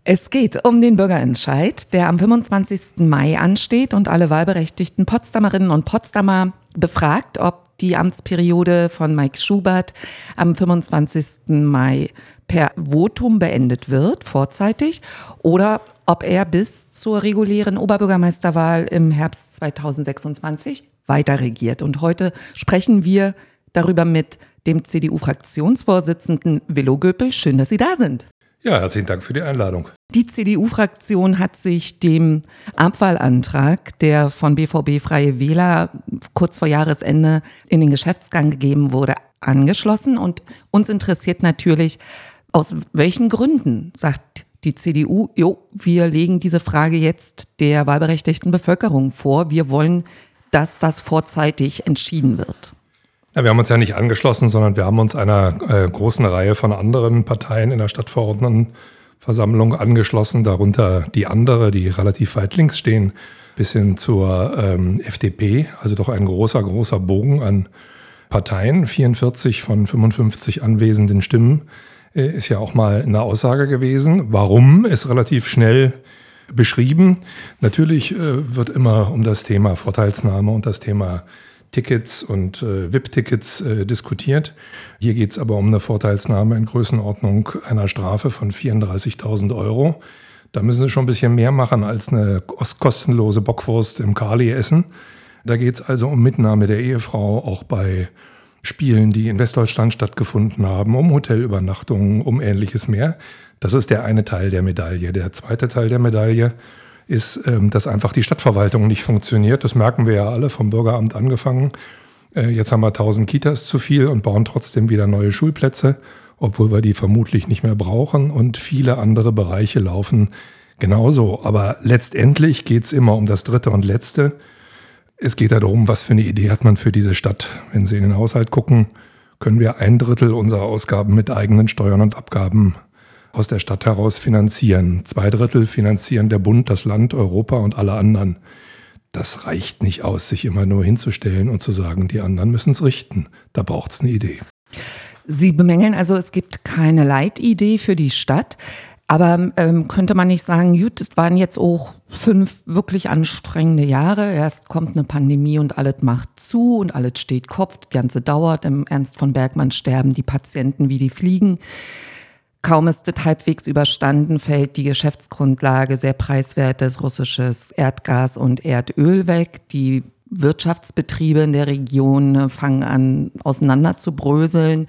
Es geht um den Bürgerentscheid, der am 25. Mai ansteht und alle wahlberechtigten Potsdamerinnen und Potsdamer befragt, ob die Amtsperiode von Mike Schubert am 25. Mai per Votum beendet wird, vorzeitig, oder ob er bis zur regulären Oberbürgermeisterwahl im Herbst 2026 weiter regiert. Und heute sprechen wir darüber mit dem CDU-Fraktionsvorsitzenden Willo Göpel. Schön, dass Sie da sind. Ja, herzlichen Dank für die Einladung. Die CDU-Fraktion hat sich dem Abwahlantrag, der von BVB Freie Wähler kurz vor Jahresende in den Geschäftsgang gegeben wurde, angeschlossen. Und uns interessiert natürlich, aus welchen Gründen sagt die CDU, wir legen diese Frage jetzt der wahlberechtigten Bevölkerung vor. Wir wollen, dass das vorzeitig entschieden wird. Ja, wir haben uns ja nicht angeschlossen, sondern wir haben uns einer großen Reihe von anderen Parteien in der Stadtverordnetenversammlung angeschlossen, darunter die andere, die relativ weit links stehen, bis hin zur FDP, also doch ein großer Bogen an Parteien. 44 von 55 anwesenden Stimmen ist ja auch mal eine Aussage gewesen. Warum ist relativ schnell beschrieben. Natürlich wird immer um das Thema Vorteilsnahme und das Thema Tickets und VIP-Tickets diskutiert. Hier geht es aber um eine Vorteilsnahme in Größenordnung einer Strafe von 34.000 €. Da müssen Sie schon ein bisschen mehr machen als eine kostenlose Bockwurst im Kali essen. Da geht es also um Mitnahme der Ehefrau, auch bei Spielen, die in Westdeutschland stattgefunden haben, um Hotelübernachtungen, um Ähnliches mehr. Das ist der eine Teil der Medaille. Der zweite Teil der Medaille ist, dass einfach die Stadtverwaltung nicht funktioniert. Das merken wir ja alle, vom Bürgeramt angefangen. Jetzt haben wir 1000 Kitas zu viel und bauen trotzdem wieder neue Schulplätze, obwohl wir die vermutlich nicht mehr brauchen. Und viele andere Bereiche laufen genauso. Aber letztendlich geht es immer um das Dritte und Letzte. Es geht darum, was für eine Idee hat man für diese Stadt. Wenn Sie in den Haushalt gucken, können wir 1/3 unserer Ausgaben mit eigenen Steuern und Abgaben aus der Stadt heraus finanzieren. 2/3 finanzieren der Bund, das Land, Europa und alle anderen. Das reicht nicht aus, sich immer nur hinzustellen und zu sagen, die anderen müssen es richten. Da braucht es eine Idee. Sie bemängeln also, es gibt keine Leitidee für die Stadt. Aber könnte man nicht sagen, gut, es waren jetzt auch 5 wirklich anstrengende Jahre. Erst kommt eine Pandemie und alles macht zu und alles steht Kopf. Das Ganze dauert. Im Ernst von Bergmann sterben die Patienten wie die Fliegen. Kaum ist das halbwegs überstanden, fällt die Geschäftsgrundlage, sehr preiswertes russisches Erdgas und Erdöl weg. Die Wirtschaftsbetriebe in der Region fangen an, auseinander zu bröseln.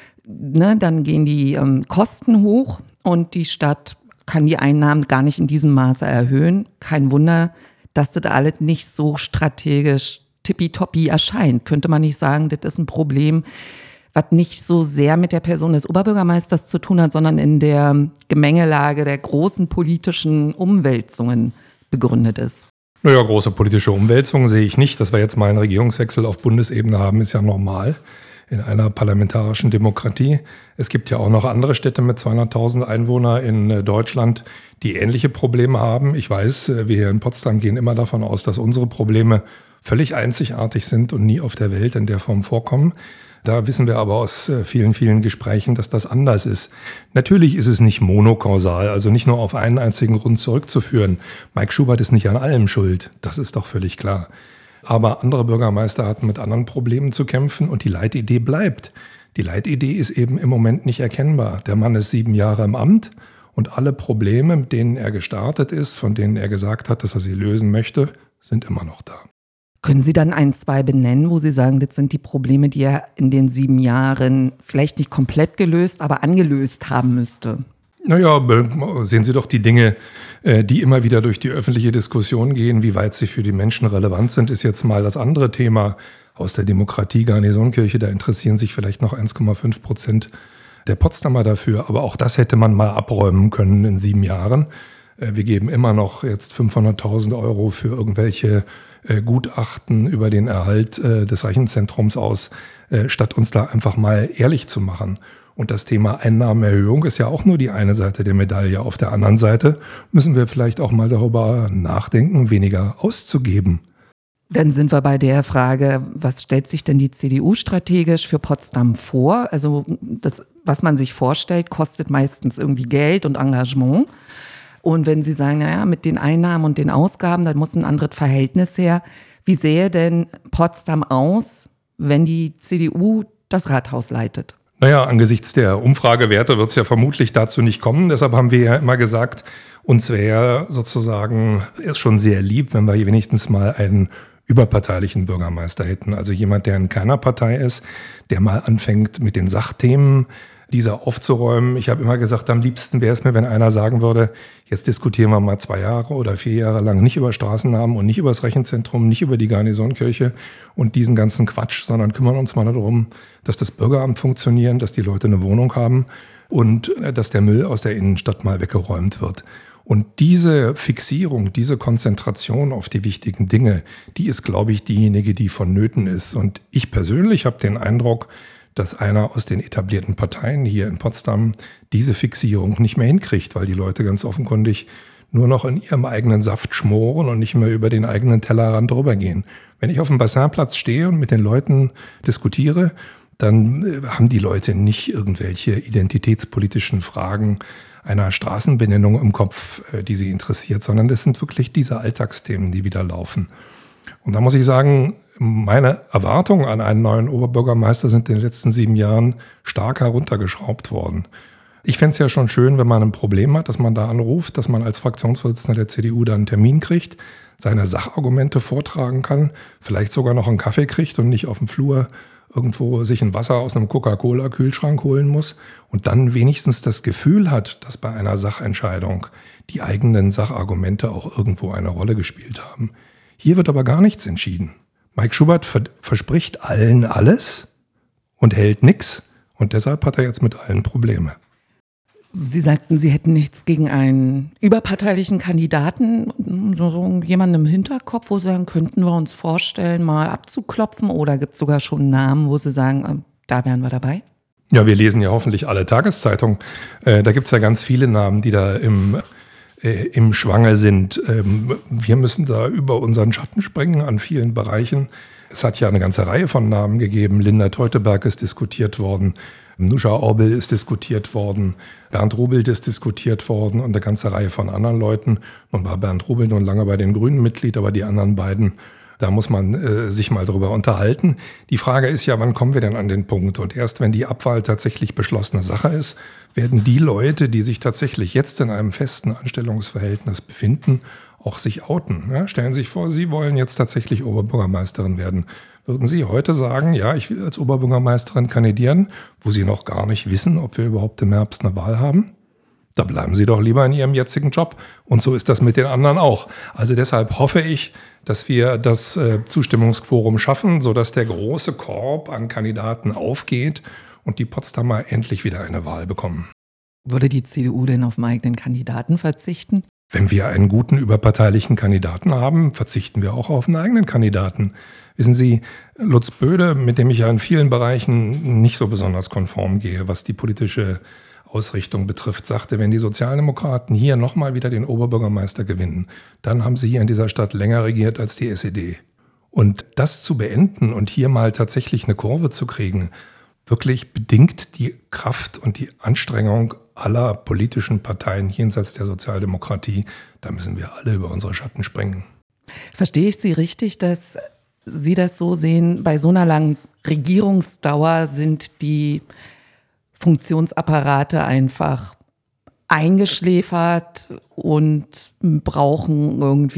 Dann gehen die Kosten hoch und die Stadt kann die Einnahmen gar nicht in diesem Maße erhöhen. Kein Wunder, dass das alles nicht so strategisch tippitoppi erscheint. Könnte man nicht sagen, das ist ein Problem, was nicht so sehr mit der Person des Oberbürgermeisters zu tun hat, sondern in der Gemengelage der großen politischen Umwälzungen begründet ist? Naja, große politische Umwälzungen sehe ich nicht. Dass wir jetzt mal einen Regierungswechsel auf Bundesebene haben, ist ja normal in einer parlamentarischen Demokratie. Es gibt ja auch noch andere Städte mit 200.000 Einwohnern in Deutschland, die ähnliche Probleme haben. Ich weiß, wir hier in Potsdam gehen immer davon aus, dass unsere Probleme völlig einzigartig sind und nie auf der Welt in der Form vorkommen. Da wissen wir aber aus vielen Gesprächen, dass das anders ist. Natürlich ist es nicht monokausal, also nicht nur auf einen einzigen Grund zurückzuführen. Mike Schubert ist nicht an allem schuld, das ist doch völlig klar. Aber andere Bürgermeister hatten mit anderen Problemen zu kämpfen und die Leitidee bleibt. Die Leitidee ist eben im Moment nicht erkennbar. Der Mann ist 7 Jahre im Amt und alle Probleme, mit denen er gestartet ist, von denen er gesagt hat, dass er sie lösen möchte, sind immer noch da. Können Sie dann 1, 2 benennen, wo Sie sagen, das sind die Probleme, die er in den 7 Jahren vielleicht nicht komplett gelöst, aber angelöst haben müsste? Naja, sehen Sie doch die Dinge, die immer wieder durch die öffentliche Diskussion gehen, wie weit sie für die Menschen relevant sind, ist jetzt mal das andere Thema aus der Demokratie Garnisonkirche. Da interessieren sich vielleicht noch 1,5% der Potsdamer dafür. Aber auch das hätte man mal abräumen können in 7 Jahren. Wir geben immer noch jetzt 500.000 € für irgendwelche Gutachten über den Erhalt des Rechenzentrums aus, statt uns da einfach mal ehrlich zu machen. Und das Thema Einnahmenerhöhung ist ja auch nur die eine Seite der Medaille. Auf der anderen Seite müssen wir vielleicht auch mal darüber nachdenken, weniger auszugeben. Dann sind wir bei der Frage, was stellt sich denn die CDU strategisch für Potsdam vor? Also das, was man sich vorstellt, kostet meistens irgendwie Geld und Engagement. Und wenn Sie sagen, naja, mit den Einnahmen und den Ausgaben, da muss ein anderes Verhältnis her. Wie sähe denn Potsdam aus, wenn die CDU das Rathaus leitet? Naja, angesichts der Umfragewerte wird es ja vermutlich dazu nicht kommen. Deshalb haben wir ja immer gesagt, uns wäre sozusagen ist schon sehr lieb, wenn wir hier wenigstens mal einen überparteilichen Bürgermeister hätten. Also jemand, der in keiner Partei ist, der mal anfängt mit den Sachthemen diese aufzuräumen. Ich habe immer gesagt, am liebsten wäre es mir, wenn einer sagen würde, jetzt diskutieren wir mal 2 Jahre oder 4 Jahre lang nicht über Straßennamen und nicht über das Rechenzentrum, nicht über die Garnisonkirche und diesen ganzen Quatsch, sondern kümmern uns mal darum, dass das Bürgeramt funktioniert, dass die Leute eine Wohnung haben und dass der Müll aus der Innenstadt mal weggeräumt wird. Und diese Fixierung, diese Konzentration auf die wichtigen Dinge, die ist, glaube ich, diejenige, die vonnöten ist. Und ich persönlich habe den Eindruck, dass einer aus den etablierten Parteien hier in Potsdam diese Fixierung nicht mehr hinkriegt, weil die Leute ganz offenkundig nur noch in ihrem eigenen Saft schmoren und nicht mehr über den eigenen Tellerrand rübergehen. Wenn ich auf dem Bassinplatz stehe und mit den Leuten diskutiere, dann haben die Leute nicht irgendwelche identitätspolitischen Fragen einer Straßenbenennung im Kopf, die sie interessiert, sondern das sind wirklich diese Alltagsthemen, die wieder laufen. Und da muss ich sagen, meine Erwartungen an einen neuen Oberbürgermeister sind in den letzten 7 Jahren stark heruntergeschraubt worden. Ich fände es ja schon schön, wenn man ein Problem hat, dass man da anruft, dass man als Fraktionsvorsitzender der CDU da einen Termin kriegt, seine Sachargumente vortragen kann, vielleicht sogar noch einen Kaffee kriegt und nicht auf dem Flur irgendwo sich ein Wasser aus einem Coca-Cola-Kühlschrank holen muss und dann wenigstens das Gefühl hat, dass bei einer Sachentscheidung die eigenen Sachargumente auch irgendwo eine Rolle gespielt haben. Hier wird aber gar nichts entschieden. Mike Schubert verspricht allen alles und hält nichts und deshalb hat er jetzt mit allen Probleme. Sie sagten, Sie hätten nichts gegen einen überparteilichen Kandidaten, so jemanden im Hinterkopf, wo Sie sagen, könnten wir uns vorstellen, mal abzuklopfen, oder gibt es sogar schon Namen, wo Sie sagen, da wären wir dabei? Ja, wir lesen ja hoffentlich alle Tageszeitungen. Da gibt es ja ganz viele Namen, die da im Schwange sind. Wir müssen da über unseren Schatten springen an vielen Bereichen. Es hat ja eine ganze Reihe von Namen gegeben. Linda Teuteberg ist diskutiert worden. Nusha Orbel ist diskutiert worden, Bernd Rubelt ist diskutiert worden und eine ganze Reihe von anderen Leuten. Nun war Bernd Rubelt nun lange bei den Grünen Mitglied, aber die anderen beiden, da muss man sich mal drüber unterhalten. Die Frage ist ja, wann kommen wir denn an den Punkt? Und erst wenn die Abwahl tatsächlich beschlossene Sache ist, werden die Leute, die sich tatsächlich jetzt in einem festen Anstellungsverhältnis befinden, auch sich outen. Ja, stellen Sie sich vor, Sie wollen jetzt tatsächlich Oberbürgermeisterin werden. Würden Sie heute sagen, ja, ich will als Oberbürgermeisterin kandidieren, wo Sie noch gar nicht wissen, ob wir überhaupt im Herbst eine Wahl haben? Da bleiben Sie doch lieber in Ihrem jetzigen Job. Und so ist das mit den anderen auch. Also deshalb hoffe ich, dass wir das Zustimmungsquorum schaffen, sodass der große Korb an Kandidaten aufgeht und die Potsdamer endlich wieder eine Wahl bekommen. Würde die CDU denn auf einen eigenen Kandidaten verzichten? Wenn wir einen guten überparteilichen Kandidaten haben, verzichten wir auch auf einen eigenen Kandidaten. Wissen Sie, Lutz Böde, mit dem ich ja in vielen Bereichen nicht so besonders konform gehe, was die politische Ausrichtung betrifft, sagte, wenn die Sozialdemokraten hier nochmal wieder den Oberbürgermeister gewinnen, dann haben sie hier in dieser Stadt länger regiert als die SED. Und das zu beenden und hier mal tatsächlich eine Kurve zu kriegen, wirklich bedingt die Kraft und die Anstrengung aller politischen Parteien jenseits der Sozialdemokratie. Da müssen wir alle über unsere Schatten springen. Verstehe ich Sie richtig, dass Sie das so sehen, bei so einer langen Regierungsdauer sind die Funktionsapparate einfach eingeschläfert und brauchen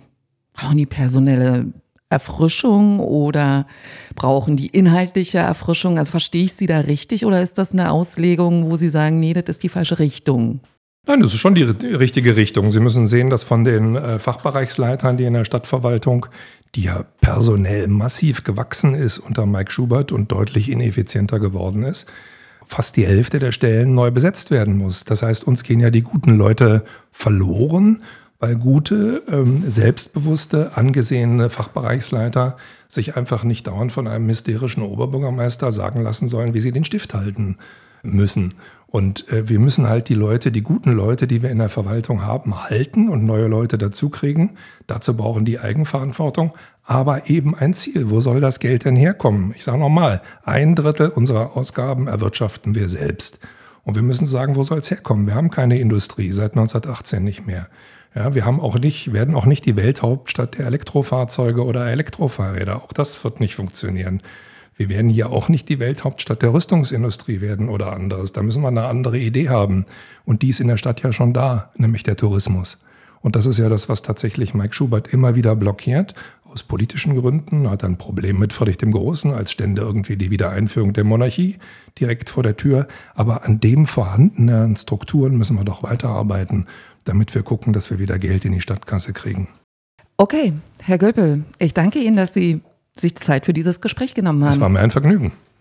die personelle Erfrischung oder brauchen die inhaltliche Erfrischung? Also verstehe ich Sie da richtig oder ist das eine Auslegung, wo Sie sagen, nee, das ist die falsche Richtung? Nein, das ist schon die richtige Richtung. Sie müssen sehen, dass von den Fachbereichsleitern, die in der Stadtverwaltung, die ja personell massiv gewachsen ist unter Mike Schubert und deutlich ineffizienter geworden ist, fast die Hälfte der Stellen neu besetzt werden muss. Das heißt, uns gehen ja die guten Leute verloren, weil gute, selbstbewusste, angesehene Fachbereichsleiter sich einfach nicht dauernd von einem hysterischen Oberbürgermeister sagen lassen sollen, wie sie den Stift halten müssen. Und wir müssen halt die guten Leute, die wir in der Verwaltung haben, halten und neue Leute dazu kriegen. Dazu brauchen die Eigenverantwortung, aber eben ein Ziel. Wo soll das Geld denn herkommen? Ich sage nochmal, 1/3 unserer Ausgaben erwirtschaften wir selbst. Und wir müssen sagen, wo soll es herkommen? Wir haben keine Industrie, seit 1918 nicht mehr. Ja, werden auch nicht die Welthauptstadt der Elektrofahrzeuge oder Elektrofahrräder. Auch das wird nicht funktionieren. Wir werden hier auch nicht die Welthauptstadt der Rüstungsindustrie werden oder anderes. Da müssen wir eine andere Idee haben. Und die ist in der Stadt ja schon da, nämlich der Tourismus. Und das ist ja das, was tatsächlich Mike Schubert immer wieder blockiert. Aus politischen Gründen hat er ein Problem mit Friedrich dem Großen, als stände irgendwie die Wiedereinführung der Monarchie direkt vor der Tür. Aber an dem vorhandenen Strukturen müssen wir doch weiterarbeiten, damit wir gucken, dass wir wieder Geld in die Stadtkasse kriegen. Okay, Herr Göpel, ich danke Ihnen, dass Sie sich Zeit für dieses Gespräch genommen haben. Es war mir ein Vergnügen.